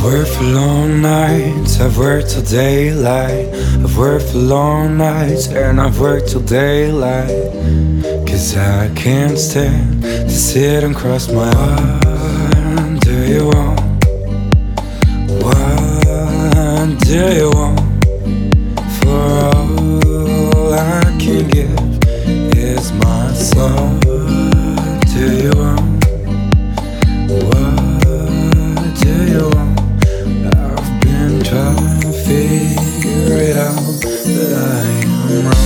I've worked for long nights, I've worked till daylight. I've worked for long nights and I've worked till daylight. 'Cause I can't stand to sit and cross my arms. What do you want? What do you want? For all I can give is my soul. What do you want? What do you want? I've been trying to figure it out, but I am wrong.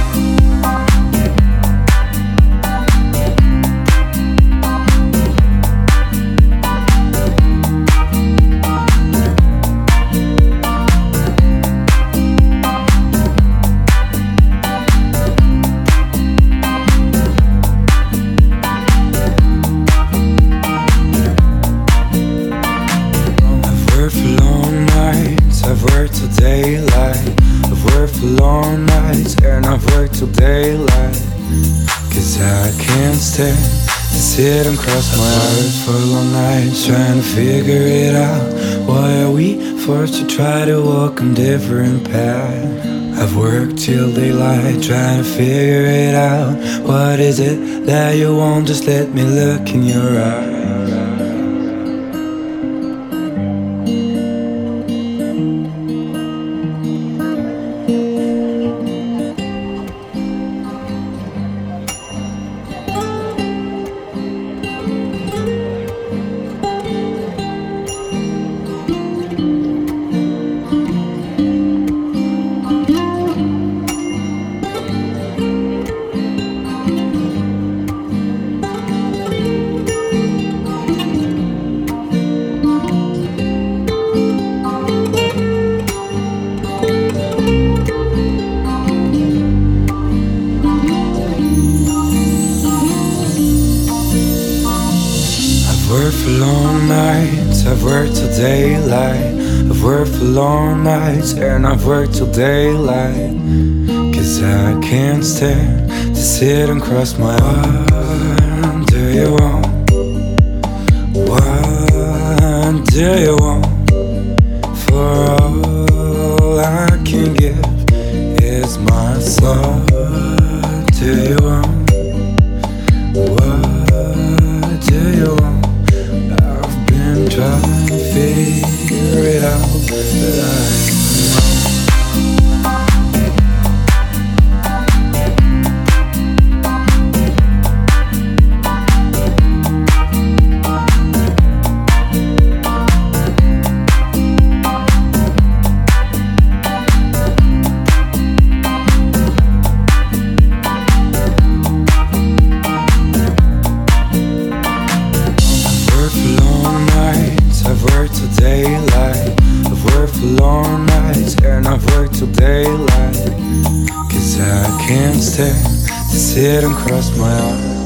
I've worked till daylight. I've worked for long nights and I've worked till daylight. 'Cause I can't stand to sit and cross my arms for long nights trying to figure it out. Why are we forced to try to walk on different paths? I've worked till daylight trying to figure it out. What is it that you want? Just let me look in your eyes. I've worked for long nights, I've worked till daylight. I've worked for long nights and I've worked till daylight. 'Cause I can't stand to sit and cross my arms. What do you want? What do you want? For all I can give is my soul. What do you want? What do you want? Trying to figure it out, but I am wrong. I've worked till daylight. I've worked for long nights and I've worked till daylight. 'Cause I can't stand to sit and cross my arms.